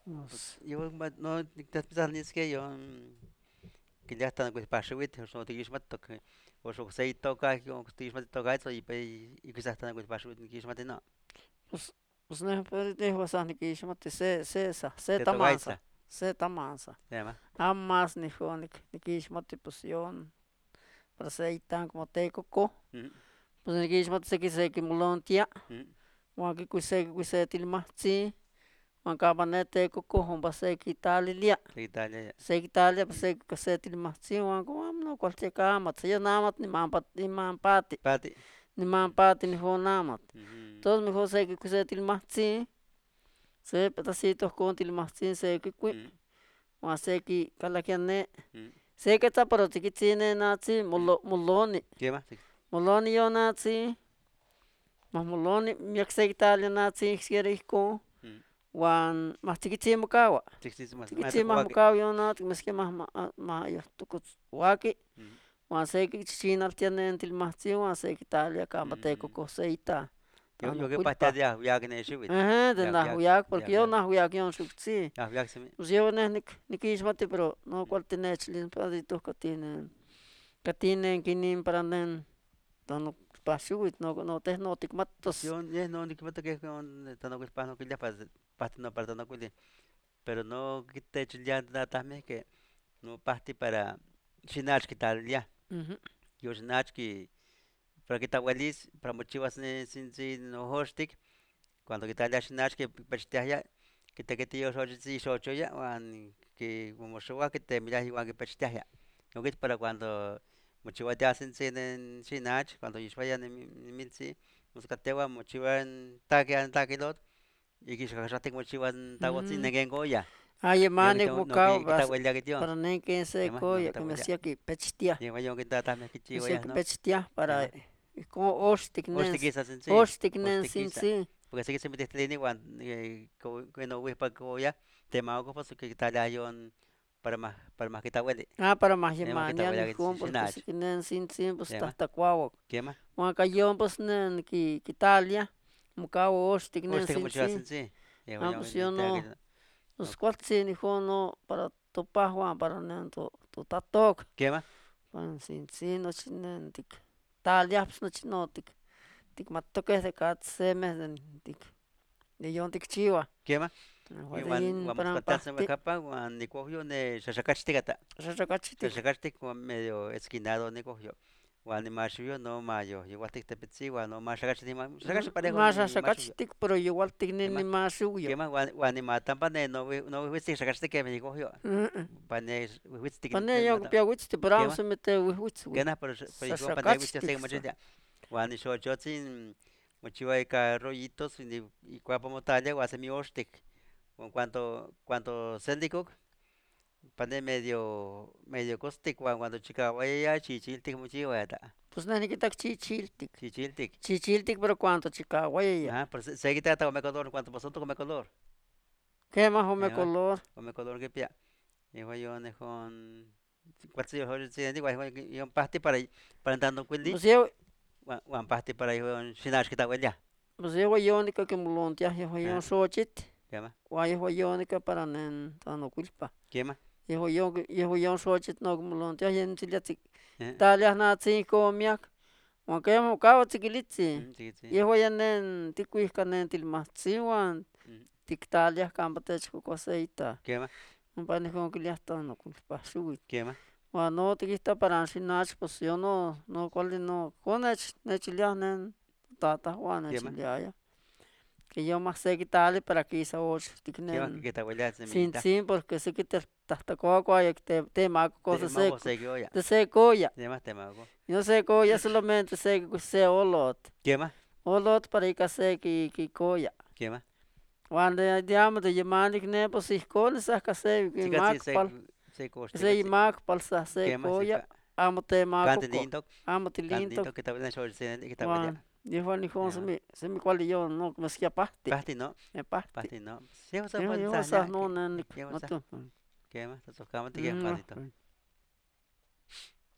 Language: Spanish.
Pues, Yo no ni que yo que ya están pues para subir so te guismat to que o so sei toca yo te guismat toca eso y quizás están pues para subir ni guismat no pues, pues ne pues dejo sa ni kishmati se te toca tamansa, esa se tamansa. llama Amas ni jonik ni kishmati pues yon para se itan como te coco. mm Pues ni kishmati se ki molontia. mm Wa ki kuise tilmahti. Wa kabanete coco hon se kitalilia. de Italia Se kitalia pues se tilmahti wa ko no cualquier cama. Se yo namat ni mampati. pati Ni mampati ni ho namat. mhm Entonces mejor se que se tilmahti. Se pedacitos con tilmahti se que kui. mm Wa se ki kalakiane. mm Se que está pero tikitsine natsi moloni. qué más Moloni yo natsi. Mas moloni miak se kitalia natsi xiera iko. mm Wan mas tikitsi mokawa. sí sí más Tikitsi tocó mas aquí mokawa yo natsi meske mas yo tukuts waki. mm Wan se ki chinaltiane tilmahti wan se kitalia kambate mm koko se ita. yo Tano que pastea kulpa. ya que ne subit De nahuyak, porque yo nahuyak yon shukutsi. ya se me Pues yo nikishmati, pero no cual tinechlin padito katinen kinin para nen tano pashuit no te no tikmatos. yo no ni que me toque con tanto que pano que ya parte no parte no que pero no que te ya también que no parte para chinach que tal ya Ujú. yo chinach que para que tawalis para mochivas sin no hostik cuando que tal ya chinach que pechtea ya que te yo soy si soy ya wan que como showa que te mira igual que pechtea ya yo que para cuando mochiva te hacen sin chinach cuando yo vaya en mil si muscatewa mochiva en taque lot y que se tengo mochiva en tago sin Mm. nengen ya Ay, yo que mane tengo no bocao que ta huella que tío para nen que se llama no que coya ta que me huella hacía que pechtia. llama yo que ta me que Me chivo hacía ya que no pechtia para llama como hostikisa sin sí sin hostikisa sí. porque sé que se mete este línea igual que no voy para que ya te mago pues que ta la yo para más que ta huele Ah, para más llama que ta yemania huella ni que home porque sinach se que nen sin pues llama hasta cuavo. llama Waka yon pues nen ki Italia. Mukao hostik nen hostik sin mucho sí. sin sí llama Ah, yo pues que yo te no. que Pues no cuál sí ni no para topar Juan para nen to tatok. llama Pan sin sí no chinen tik. Talia pues no chinotik. Tik matoke de kat semes den tik. De yon tik chiwa. llama y wan Wadin wan para muscatar se me pasti. capa wan ni cogió ne shashakachtikata Rachakachitik. shashakachtik medio esquinado ni cogió wan ni mashuyo no mayo igual te petsi wan no más shakachtik shakash parejo Más ni mashuyo rachakachitik pero igual tik ni llama más suyo. llama wan ni matan pane no viste shakachtik que me cogió pane viste que Pane me yon mata pia witsi pero am llama se mete witsi wi. que na pero yo pane viste Rachakachitik se sa. mochila wan ni shocho sin mochiva de rollitos y cuapa motalla wan se mi ostik con cuanto sendiko pane medio costic cuando chica vaya chichiltic muchi wata Pues nani kitak chichiltik. chichiltic Chichiltik pero cuánto chica guaya. ajá pero se quita come color cuanto pasó tu come color ¿Qué más home va color? come color que pia y voy yo ne con cuatro yo si digo yo pasti para andando quindi wan pasti para yo sinash kita wella Pues yo yonica que mulontia yo ah yon xochit. quema Wa yo yonica para nen tano culpa. quema Yo yon xochit no mulontia yen tiliatik. eh Talia na tsinko miak. Wa que mo kawa tsikilitsi. sí sí Yo ya nen tikuika nen tilmatsiwan. Tiktalia kampatech koseita. quema Un pan con kiliasta no culpa shuit. quema Wa no tikista para sinach pues yo no cual no konech nechilia nen tata Juan quema nechilia que yo más sé quitarle para que esa ocho quema tiknen que ta wella semita sin porque sé que te hasta coa y te maco te cosas mago seco se que oya te seco ya te mago yo sé coya solamente sé que se quema olot para ir a sé que coya quema cuando digamos de llamar ne pues si con esa case que chikatsi mac pal se se koshtikatsi mac pal sa se kema se coya amo te maco co kantinito amo tilinto kantinito que tal vez shor se que tal vez Juan dijo ni con ya se me cual yo no me sia pasti pasti no me pasti pasti no se usa yo buen yo sanya esas no que nen lleva no sa tú kema to sokama te que no pastito